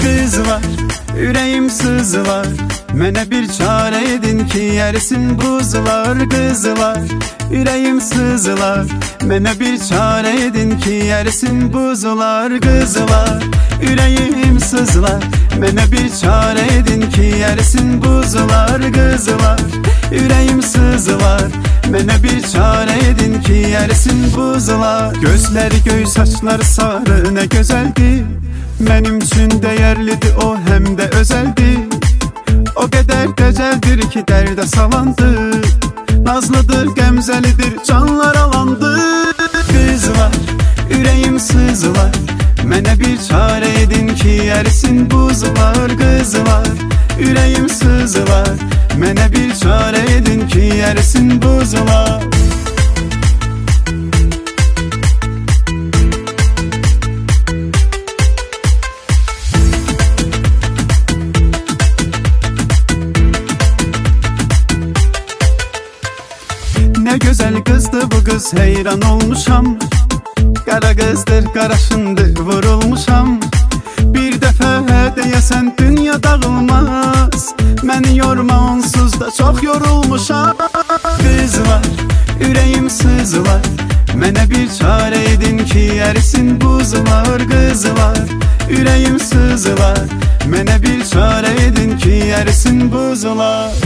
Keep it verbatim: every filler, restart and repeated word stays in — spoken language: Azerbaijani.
Kızlar, ürəyim sızlar, mənə bir çarə edin ki, ərisin buzlar. Kızlar, ürəyim sızlar, mənə bir çarə edin ki, ərisin buzlar. Kızlar, ürəyim sızlar, mənə bir çarə edin ki, ərisin buzlar. Kızlar, ürəyim sızlar, mənə bir çarə edin ki, ərisin buzlar. Gözləri göy, saçları sarı, nə gözəldir. Mənim üçün dəyərlidir o, həm də özəldir. O qədər dəcəldir ki, dərdə salandır. Nazlıdır, qəmzəlidir, canlar alandır. Qızlar, ürəyim sızlar, mənə bir çarə edin ki, ərisin buzlar. Qızlar, ürəyim sızlar, mənə bir çarə edin ki, ərisin buzlar. Nə gözəl qızdır bu qız, heyran olmuşam. Qara qızdır, qaraşındır, vurulmuşam. Bir dəfə deyəsən dünya dağılmaz. Məni yorma, onsuz da çox yorulmuşam. Qızlar, ürəyim sızlar, mənə bir çarə edin ki, ərisin buzlar. Qızlar, ürəyim sızlar, mənə bir çarə edin ki, ərisin buzlar.